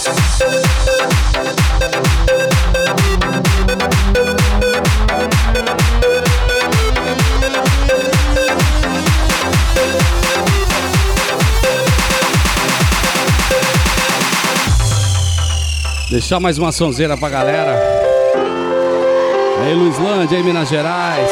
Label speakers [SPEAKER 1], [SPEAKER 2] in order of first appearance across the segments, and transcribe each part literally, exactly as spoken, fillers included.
[SPEAKER 1] Deixar mais uma sonzeira pra galera. Aí, Luislândia, aí, Minas Gerais.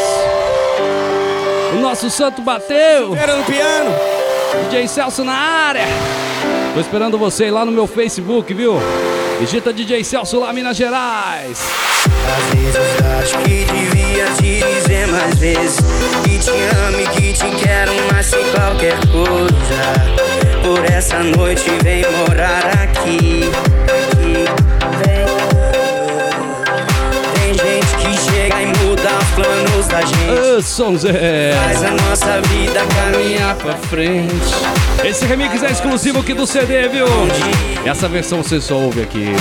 [SPEAKER 1] O nosso santo bateu.
[SPEAKER 2] Era no piano.
[SPEAKER 1] D J Celso na área. Tô esperando você lá no meu Facebook, viu? Digita D J Celso lá, Minas Gerais.
[SPEAKER 2] Às vezes acho que devia te dizer mais vezes que te amo e que te quero mais que qualquer coisa. Por essa noite vem morar aqui. Tem gente que chega e muda os planos da gente.
[SPEAKER 1] Ô, Sonzé,
[SPEAKER 2] faz a nossa vida caminhar pra frente.
[SPEAKER 1] Esse remix é exclusivo aqui do C D, viu? Essa versão você só ouve aqui.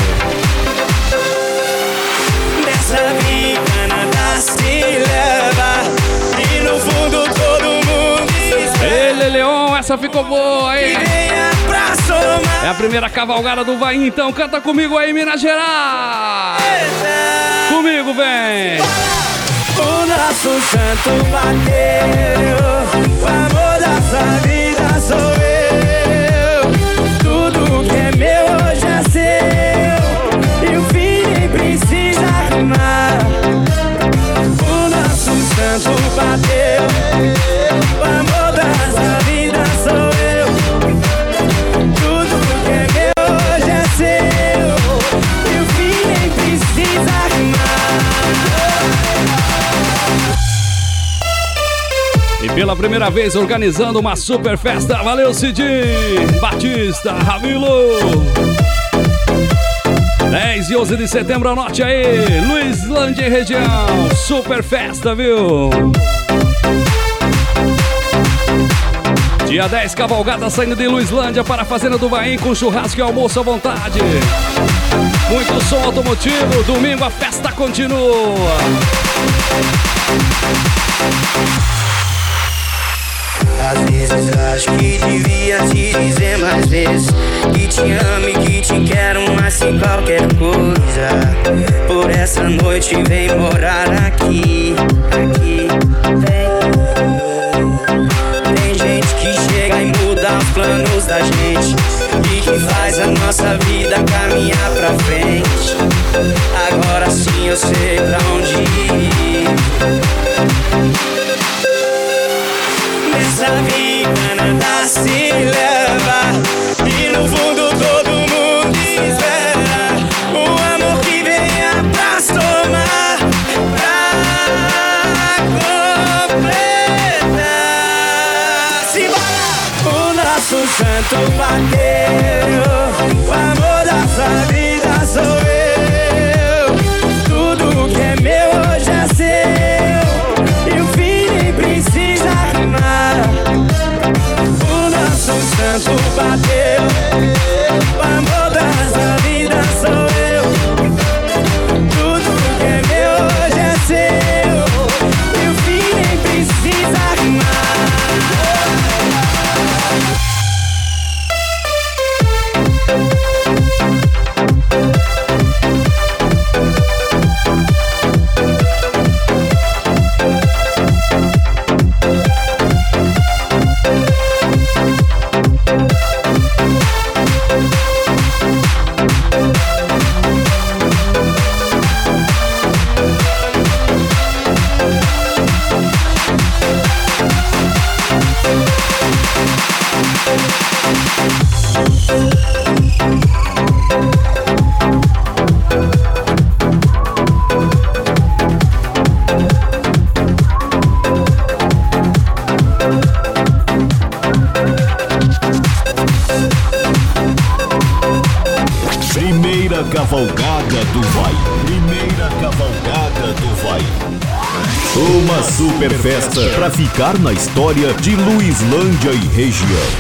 [SPEAKER 2] Nessa vida nada se leva e no fundo todo mundo espera.
[SPEAKER 1] Ele, Leon, essa ficou boa, hein?
[SPEAKER 2] Venha pra somar.
[SPEAKER 1] É a primeira cavalgada do Vai, então canta comigo aí, Minas Gerais. Comigo, vem.
[SPEAKER 2] O nosso santo bateu, o amor da sua vida sou eu. Tudo que é meu hoje é seu, e o fim nem precisa rimar. O nosso santo bateu, o amor da sua vida sou eu. Tudo que é meu hoje é seu, e o fim nem precisa rimar.
[SPEAKER 1] E pela primeira vez organizando uma super festa. Valeu, Cidinho Batista, Ramilo. dez e onze de setembro, anote aí. Luislândia e região. Super festa, viu? Dia dez, cavalgada saindo de Luislândia para a Fazenda do Bahia com churrasco e almoço à vontade. Muito som automotivo. Domingo a festa continua.
[SPEAKER 2] Às vezes acho que devia te dizer mais vezes que te amo e que te quero mais que qualquer coisa. Por essa noite vem morar aqui, aqui, vem. Tem gente que chega e muda os planos da gente e que faz a nossa vida caminhar pra frente. Agora sim eu sei pra onde ir. Nessa vida nada se leva e no fundo todo mundo espera um amor que venha pra somar, pra completar. Simbora! O nosso santo bateu, o amor da sua vida sou eu. Tudo que é meu hoje é seu, e o fim nem precisa rimar. O nosso santo bateu, o amor da sua vida sou eu. Tudo que é meu hoje é seu, e o fim nem precisa rimar.
[SPEAKER 3] Primeira cavalgada do Vai. Primeira cavalgada do Vai. Uma super festa pra ficar na história de Luislândia e região.